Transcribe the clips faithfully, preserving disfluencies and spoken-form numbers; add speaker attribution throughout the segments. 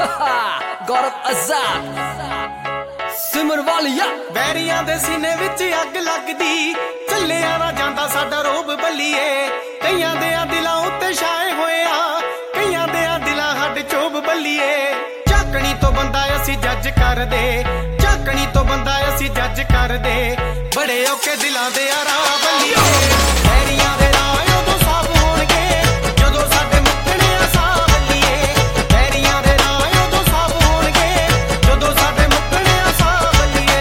Speaker 1: गौरव आजाद सिमर वालिया
Speaker 2: बैरियां दे सीने विच अग लगदी चलिया ना जांदा साडा रोब बल्लीए कईयां दे दिलां उत्ते छाए होए आ कईयां दे दिलां हड चोब बल्लीए झाकणी तो बंदा असी जज कर दे झाकणी तो बंदा असी जज कर दे बड़े औके दिलां दे आरा बल्लीए बैरियां दे राह उदों साफ होणगे जदों साडे मुक्कणे आ साह बल्लीए बैरियां दे राह उदों साफ होणगे जदों साडे मुक्कणे आ साह बल्लीए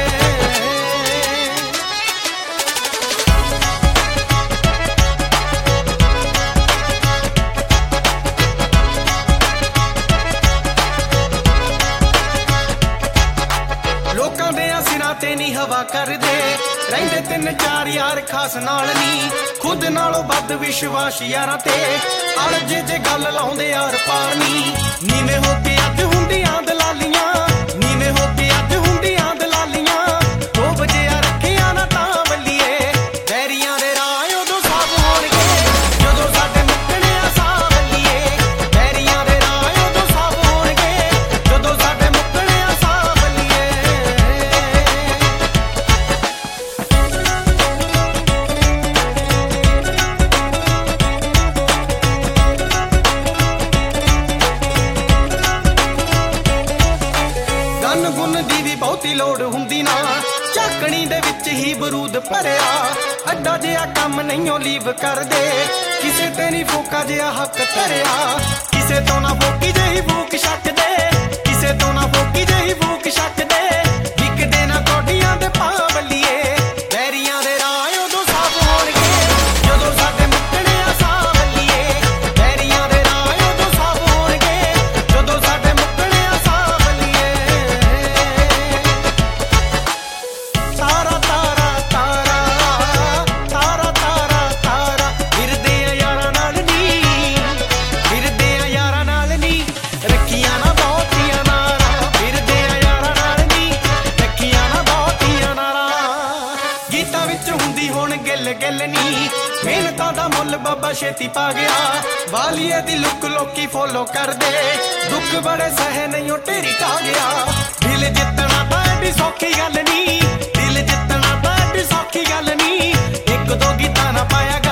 Speaker 2: लोकां दे सिरां ते नी हवा कर दे ਰਹਿੰਦੇ ਤਿੰਨ ਚਾਰ यार खास नाल नी खुद नालों ਵੱਧ विश्वास यारां ते अड़जे जे गल लाउंदे यार पार नी नीवे हो के अज हुंदियां दलालियां नीवे हो के अज हुंदियां दलालियां दो वजे आ रखियां ना तां बल्लीए बैरियां दे राह उदों साफ होणगे जदों साडे मुक्कणे आ साह बल्लीए बैरियां दे राह उदों साफ होणगे जदों साडे मुक्कणे आ साह बल्लीए गन गुन दी भी बहुती लोड़ हुंदी ना झाकणी दे विच ही बरूद भरिया अड्डा जिहा कम नहीं लीव कर दे किसे ते नी फोका जिहा हक धरिया किसे तो ना फोकी जही फूक छक दे किसे तो ना फोकी जही फूक छक दे विकदे ना कोडियां दे पा बल्लीए बैरियां दे राह उदों साफ होणगे जदों साडे मुक्कणे आ साह बल्लीए बैरियां दे राह उदों साफ होणगे जदों साडे मुक्कणे आ साह बल्लीए तारा तारा तारा तारा तारा तारा फिरदे आ यारां नाल नी फिरदे आ यारां नाल नी रखियां ना बहुतियां नारां फिरदे आ यारां नाल नी रखियां ना बहुतियां नारां गीतां विच हुंदी हुण गिल गिल नी मिहनतां दा मुੱਲ बाबा छेती पा गया वालिए दी लुक लोकी फॉलो कर दे दुख बड़े सहे नहीं ढेरी टा गया दिल जितना तां एडी सौखी गल नी दिल जितना तां एडी सौखी गल नी एक दो गीतां ना पाया